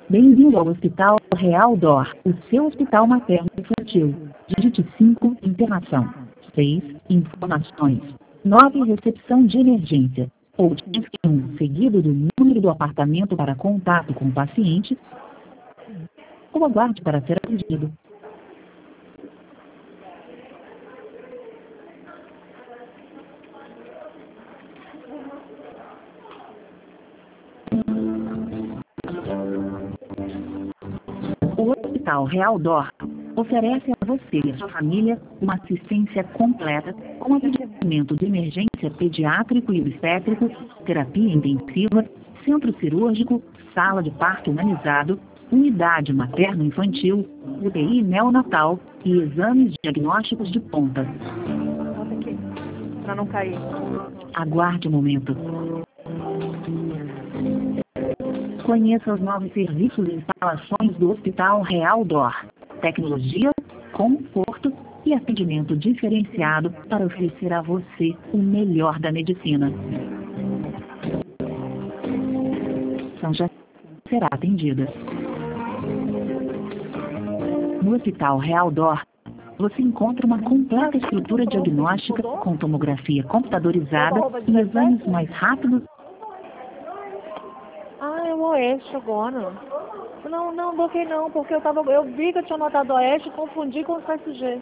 Bem-vindo ao Hospital Real Dor, o seu hospital materno-infantil. Digite 5, internação. 6, informações. 9, recepção de emergência. Ou digite 1, seguido do número do apartamento para contato com o paciente, ou aguarde para ser atendido. O Hospital Real Dor oferece a você e a sua família uma assistência completa com atendimento de emergência pediátrico e obstétrico, terapia intensiva, centro cirúrgico, sala de parto humanizado, unidade materno-infantil, UTI neonatal e exames diagnósticos de ponta. Bota aqui, pra não cair. Aguarde um momento. Conheça os novos serviços e instalações do Hospital Real Dor. Tecnologia, conforto e atendimento diferenciado para oferecer a você o melhor da medicina. São já será atendida. No Hospital Real Dor, você encontra uma completa estrutura diagnóstica com tomografia computadorizada e exames mais rápidos. Ah, é o Oeste agora. Não bloqueei não, porque eu vi que eu tinha notado Oeste e confundi com o CSG.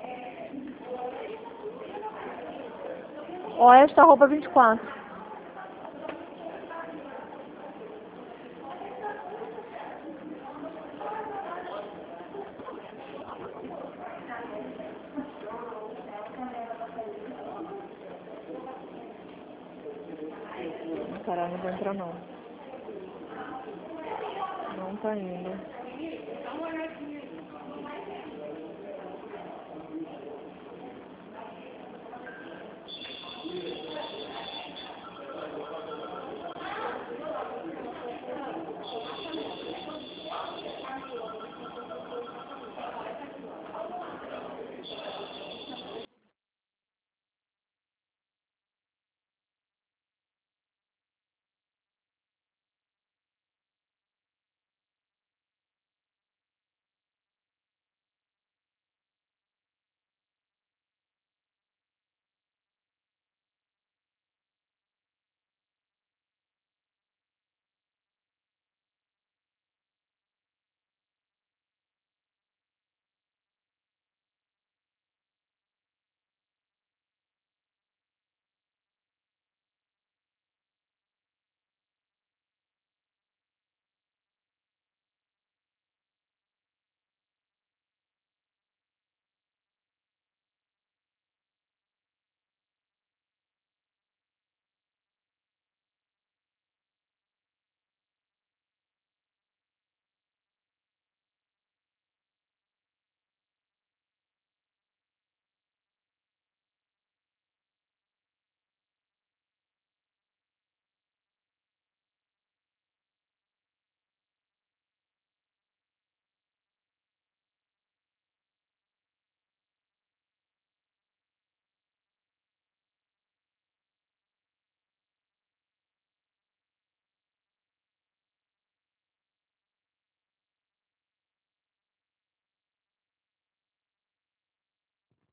Oeste, arroba 24. Caralho, não vou entrar não. Não tá indo.